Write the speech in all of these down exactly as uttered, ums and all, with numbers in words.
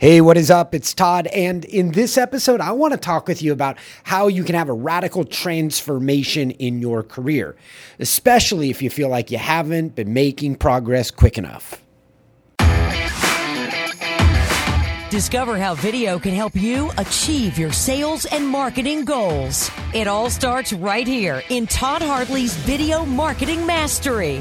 Hey, what is up? It's Todd, and in this episode, I want to talk with you about how you can have a radical transformation in your career, especially if you feel like you haven't been making progress quick enough. Discover how video can help you achieve your sales and marketing goals. It all starts right here in Todd Hartley's Video Marketing Mastery.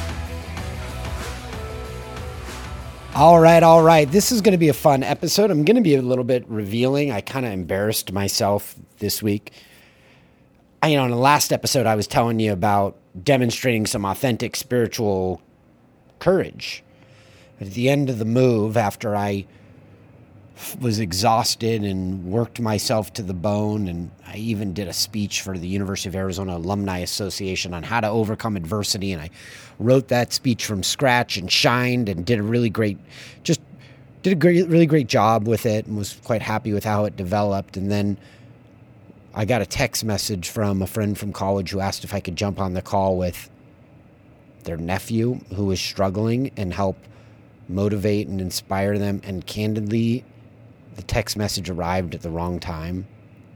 All right, all right. This is going to be a fun episode. I'm going to be a little bit revealing. I kind of embarrassed myself this week. I, you know, in the last episode, I was telling you about demonstrating some authentic spiritual courage. At the end of the move, after I was exhausted and worked myself to the bone, and I even did a speech for the University of Arizona Alumni Association on how to overcome adversity, and I wrote that speech from scratch and shined and did a really great, just did a great, really great job with it, and was quite happy with how it developed. And then I got a text message from a friend from college who asked if I could jump on the call with their nephew who was struggling and help motivate and inspire them. And candidly, the text message arrived at the wrong time,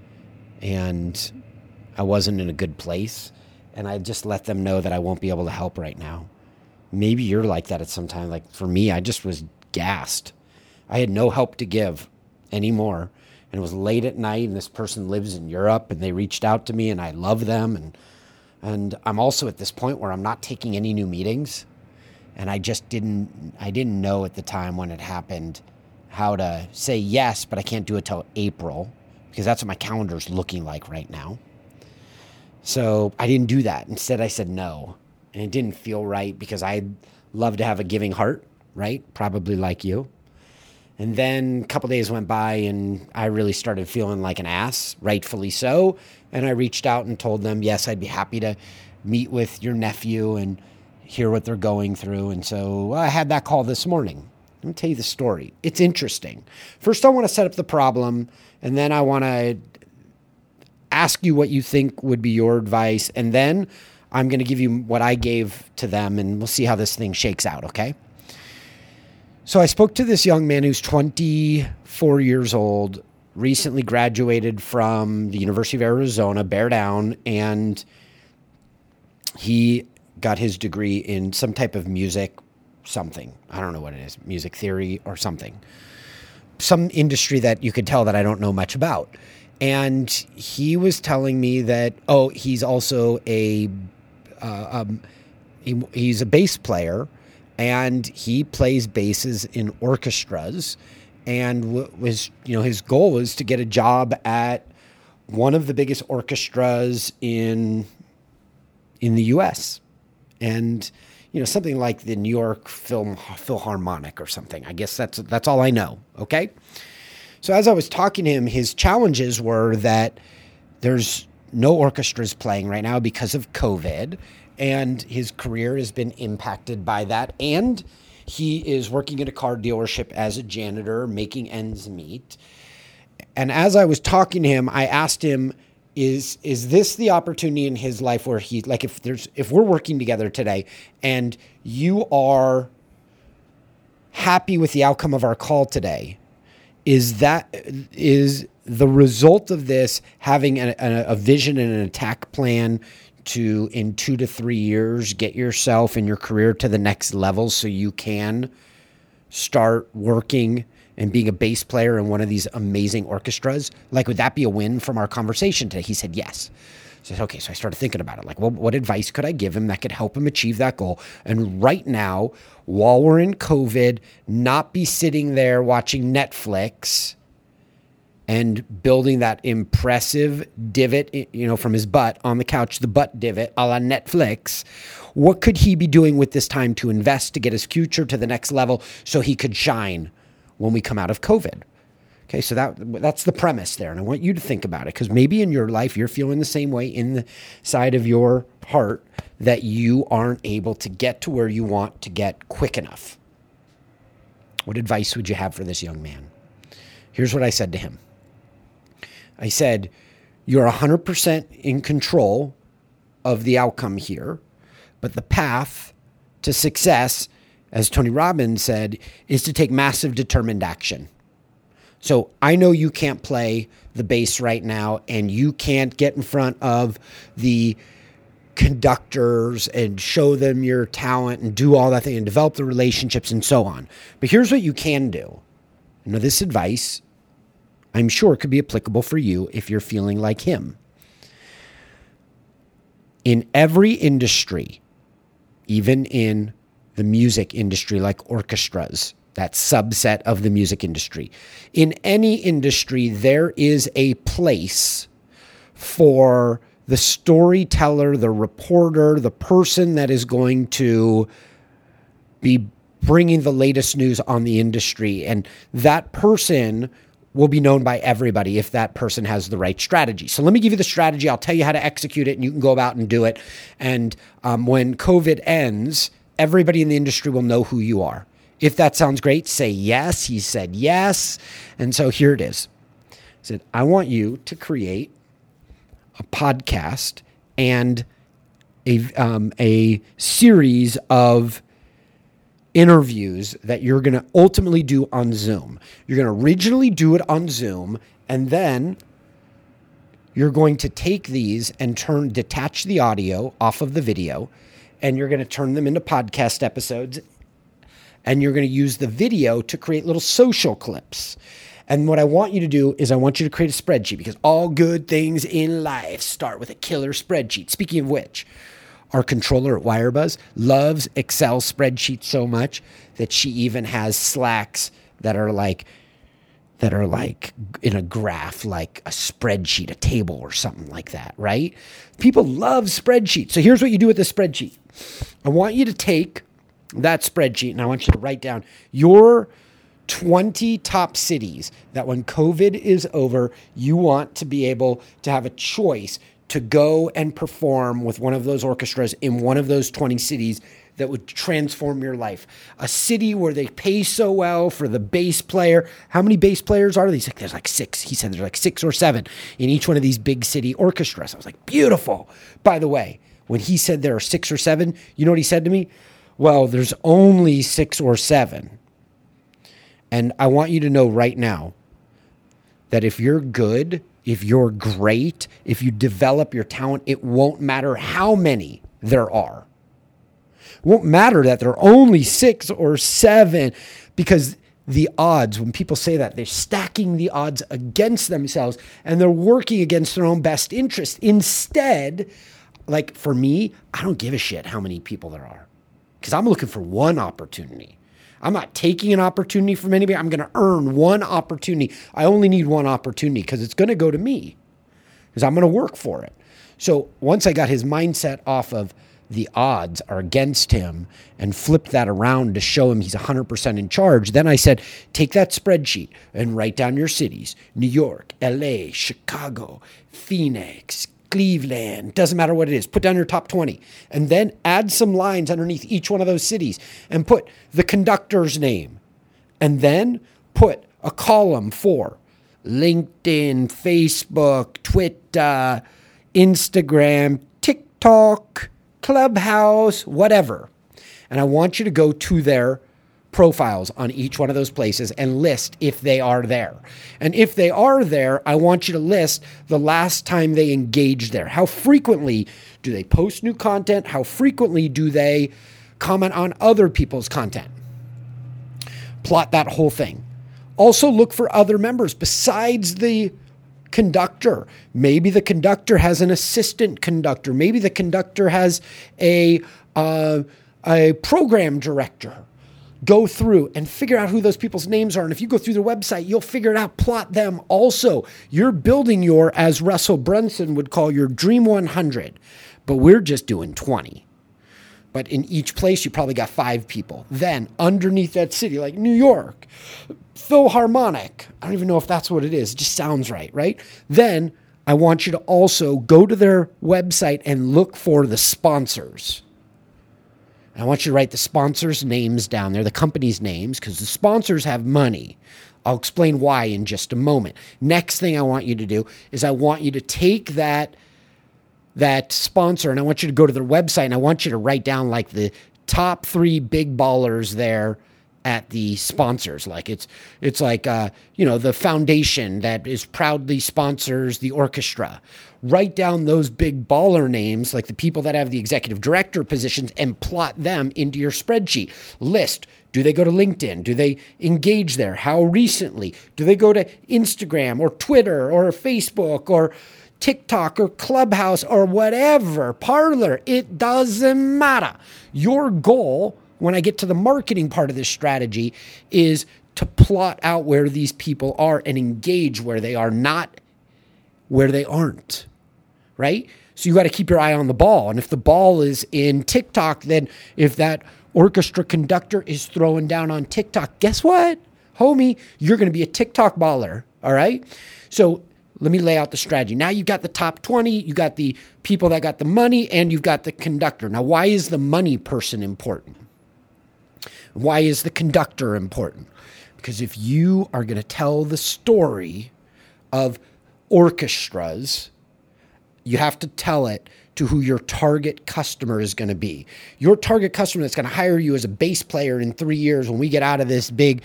and I wasn't in a good place, and I just let them know that I won't be able to help right now. Maybe you're like that at some time. Like for me, I just was gassed. I had no help to give anymore, and it was late at night, and this person lives in Europe, and they reached out to me, and I love them, and and I'm also at this point where I'm not taking any new meetings, and I just didn't, I didn't know at the time when it happened how to say yes, but I can't do it till April because that's what my calendar's looking like right now. So I didn't do that. Instead, I said no. And it didn't feel right because I'd love to have a giving heart, right? Probably like you. And then a couple days went by and I really started feeling like an ass, rightfully so. And I reached out and told them, yes, I'd be happy to meet with your nephew and hear what they're going through. And so I had that call this morning. Let me tell you the story. It's interesting. First, I want to set up the problem, and then I want to ask you what you think would be your advice, and then I'm going to give you what I gave to them, and we'll see how this thing shakes out, okay? So I spoke to this young man who's twenty-four years old, recently graduated from the University of Arizona, bear down, and he got his degree in some type of music something. I don't know what it is, music theory or something. Some industry that you could tell that I don't know much about. And he was telling me that, oh, he's also a, uh, um, he, he's a bass player, and he plays basses in orchestras. And w- was, you know, his goal was to get a job at one of the biggest orchestras in, in the U S. And you know, something like the New York Film Philharmonic or something. I guess that's that's all I know, okay? So as I was talking to him, his challenges were that there's no orchestras playing right now because of COVID, and his career has been impacted by that, and he is working at a car dealership as a janitor, making ends meet. And as I was talking to him, I asked him, Is is this the opportunity in his life where he, like if there's if we're working together today and you are happy with the outcome of our call today, is that is the result of this having a, a, a vision and an attack plan to in two to three years get yourself and your career to the next level so you can start working and being a bass player in one of these amazing orchestras? Like, would that be a win from our conversation today? He said, yes. So I said, okay. So I started thinking about it. Like, well, what advice could I give him that could help him achieve that goal? And right now, while we're in COVID, not be sitting there watching Netflix and building that impressive divot, you know, from his butt on the couch, the butt divot a la Netflix. What could he be doing with this time to invest to get his future to the next level so he could shine when we come out of COVID? Okay, so that that's the premise there. And I want you to think about it, because maybe in your life, you're feeling the same way in the side of your heart that you aren't able to get to where you want to get quick enough. What advice would you have for this young man? Here's what I said to him. I said, you're one hundred percent in control of the outcome here, but the path to success, as Tony Robbins said, is to take massive determined action. So I know you can't play the bass right now, and you can't get in front of the conductors and show them your talent and do all that thing and develop the relationships and so on. But here's what you can do. Now, this advice, I'm sure, could be applicable for you if you're feeling like him. In every industry, even in the music industry, like orchestras, that subset of the music industry, in any industry, there is a place for the storyteller, the reporter, the person that is going to be bringing the latest news on the industry. And that person will be known by everybody if that person has the right strategy. So let me give you the strategy. I'll tell you how to execute it, and you can go about and do it. And um, when COVID ends, everybody in the industry will know who you are. If that sounds great, say yes. He said yes. And so here it is. He said, I want you to create a podcast and a, um, a series of interviews that you're going to ultimately do on Zoom. You're going to originally do it on Zoom, and then you're going to take these and turn, detach the audio off of the video, and you're going to turn them into podcast episodes, and you're going to use the video to create little social clips. And what I want you to do is I want you to create a spreadsheet, because all good things in life start with a killer spreadsheet. Speaking of which, our controller at Wirebuzz loves Excel spreadsheets so much that she even has Slacks that are like that are like in a graph, like a spreadsheet, a table or something like that, right? People love spreadsheets. So here's what you do with the spreadsheet. I want you to take that spreadsheet and I want you to write down your twenty top cities that when COVID is over, you want to be able to have a choice to go and perform with one of those orchestras in one of those twenty cities that would transform your life. A city where they pay so well for the bass player. How many bass players are there? He's like, there's like six. He said there's like six or seven in each one of these big city orchestras. I was like, beautiful. By the way, when he said there are six or seven, you know what he said to me? Well, there's only six or seven. And I want you to know right now that if you're good, if you're great, if you develop your talent, it won't matter how many there are. It won't matter that there are only six or seven, because the odds, when people say that, they're stacking the odds against themselves and they're working against their own best interest. Instead, like for me, I don't give a shit how many people there are, because I'm looking for one opportunity. I'm not taking an opportunity from anybody. I'm going to earn one opportunity. I only need one opportunity because it's going to go to me, because I'm going to work for it. So once I got his mindset off of the odds are against him and flipped that around to show him he's one hundred percent in charge, then I said, take that spreadsheet and write down your cities: New York, L A, Chicago, Phoenix, Cleveland, doesn't matter what it is. Put down your top twenty and then add some lines underneath each one of those cities and put the conductor's name, and then put a column for LinkedIn, Facebook, Twitter, Instagram, TikTok, Clubhouse, whatever. And I want you to go to their profiles on each one of those places and list if they are there. And if they are there, I want you to list the last time they engaged there. How frequently do they post new content? How frequently do they comment on other people's content? Plot that whole thing. Also look for other members besides the conductor. Maybe the conductor has an assistant conductor. Maybe the conductor has a uh, a program director. Go through and figure out who those people's names are. And if you go through their website, you'll figure it out. Plot them also. You're building your, as Russell Brunson would call, your Dream one hundred. But we're just doing twenty. But in each place, you probably got five people. Then underneath that city, like New York, Philharmonic. I don't even know if that's what it is. It just sounds right, right? Then I want you to also go to their website and look for the sponsors. I want you to write the sponsors' names down there, the company's names, because the sponsors have money. I'll explain why in just a moment. Next thing I want you to do is I want you to take that, that sponsor and I want you to go to their website and I want you to write down like the top three big ballers there at the sponsors. Like it's it's like uh, you know, the foundation that is proudly sponsors the orchestra. Write down those big baller names, like the people that have the executive director positions, and plot them into your spreadsheet. List. Do they go to LinkedIn? Do they engage there? How recently? Do they go to Instagram or Twitter or Facebook or TikTok or Clubhouse or whatever, Parler? It doesn't matter. Your goal, when I get to the marketing part of this strategy, is to plot out where these people are and engage where they are, not where they aren't, right? So you got to keep your eye on the ball. And if the ball is in TikTok, then if that orchestra conductor is throwing down on TikTok, guess what, homie? You're going to be a TikTok baller, all right? So let me lay out the strategy. Now you've got the top twenty, you got the people that got the money, and you've got the conductor. Now, why is the money person important? Why is the conductor important? Because if you are going to tell the story of orchestras, you have to tell it to who your target customer is going to be. Your target customer that's going to hire you as a bass player in three years when we get out of this big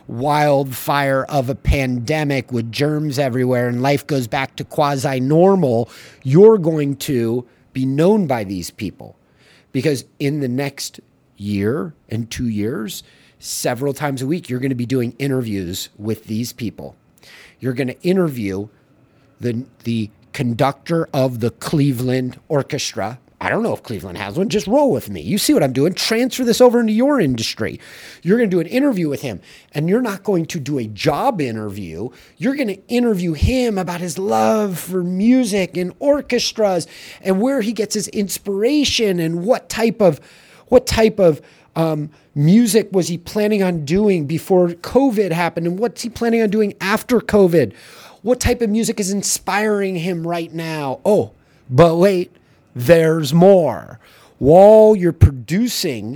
wildfire of a pandemic with germs everywhere and life goes back to quasi-normal, you're going to be known by these people. Because in the next year and two years, several times a week, you're going to be doing interviews with these people. You're going to interview the the conductor of the Cleveland Orchestra. I don't know if Cleveland has one. Just roll with me. You see what I'm doing. Transfer this over into your industry. You're going to do an interview with him, and you're not going to do a job interview. You're going to interview him about his love for music and orchestras and where he gets his inspiration and what type of what type of um, music was he planning on doing before COVID happened, and what's he planning on doing after COVID? What type of music is inspiring him right now? Oh, but wait, there's more. While you're producing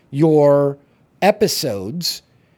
your episodes,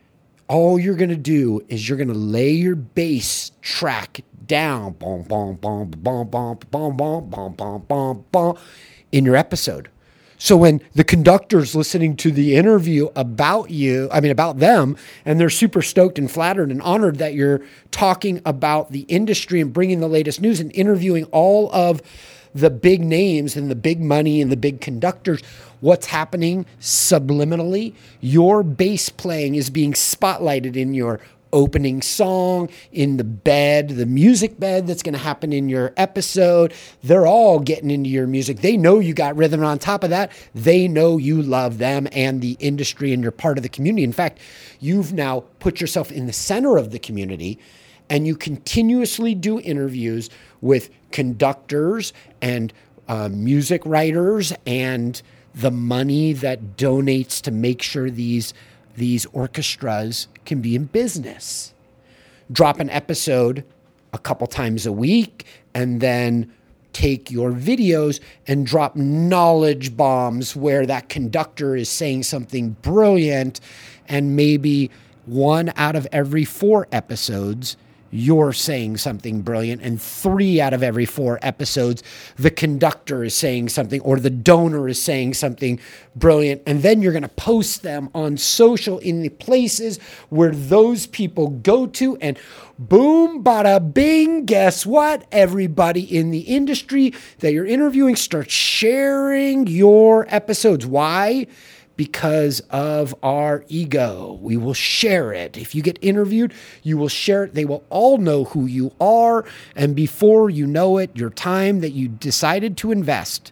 all you're going to do is you're going to lay your bass track down, bom, bom, bom, bom, bom, bom, bom, bom, bom, bom, bom, in your episode. So when the conductor's listening to the interview about you, I mean, about them, and they're super stoked and flattered and honored that you're talking about the industry and bringing the latest news and interviewing all of the big names and the big money and the big conductors, what's happening subliminally? Your bass playing is being spotlighted in your opening song, in the bed, the music bed that's going to happen in your episode. They're all getting into your music. They know you got rhythm. And on top of that, they know you love them and the industry and you're part of the community. In fact, you've now put yourself in the center of the community, and you continuously do interviews with conductors and uh, music writers and the money that donates to make sure these these orchestras can be in business. Drop an episode a couple times a week, and then take your videos and drop knowledge bombs where that conductor is saying something brilliant, and maybe one out of every four episodes you're saying something brilliant, and three out of every four episodes, the conductor is saying something or the donor is saying something brilliant. And then you're going to post them on social in the places where those people go to, and boom, bada bing, guess what? Everybody in the industry that you're interviewing starts sharing your episodes. Why? Because of our ego. We will share it. If you get interviewed, you will share it. They will all know who you are. And before you know it, your time that you decided to invest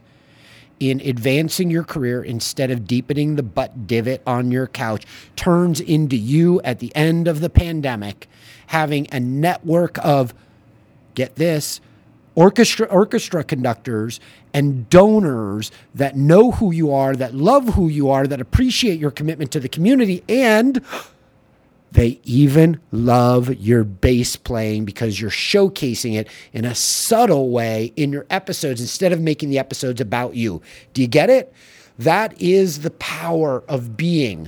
in advancing your career instead of deepening the butt divot on your couch turns into you at the end of the pandemic having a network of, get this, orchestra orchestra conductors and donors that know who you are, that love who you are, that appreciate your commitment to the community, and they even love your bass playing because you're showcasing it in a subtle way in your episodes instead of making the episodes about you. Do you get it? That is the power of being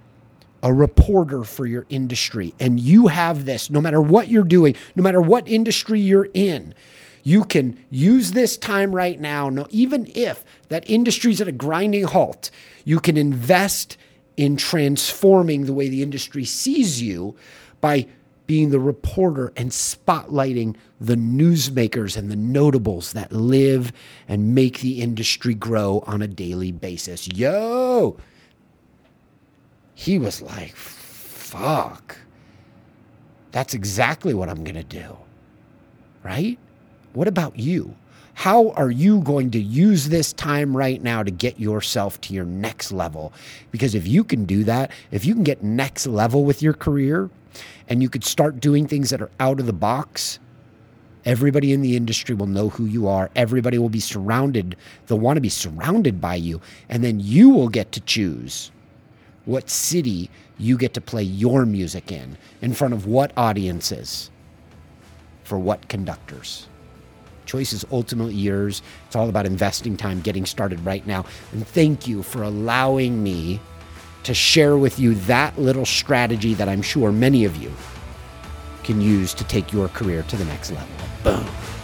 a reporter for your industry. And you have this no matter what you're doing, no matter what industry you're in. You can use this time right now, no, even if that industry's at a grinding halt, you can invest in transforming the way the industry sees you by being the reporter and spotlighting the newsmakers and the notables that live and make the industry grow on a daily basis. Yo! He was like, fuck. That's exactly what I'm going to do. Right? What about you? How are you going to use this time right now to get yourself to your next level? Because if you can do that, if you can get next level with your career and you could start doing things that are out of the box, everybody in the industry will know who you are. Everybody will be surrounded. They'll want to be surrounded by you. And then you will get to choose what city you get to play your music in, in front of what audiences, for what conductors. Choice is ultimately yours. It's all about investing time, getting started right now. And thank you for allowing me to share with you that little strategy that I'm sure many of you can use to take your career to the next level. Boom.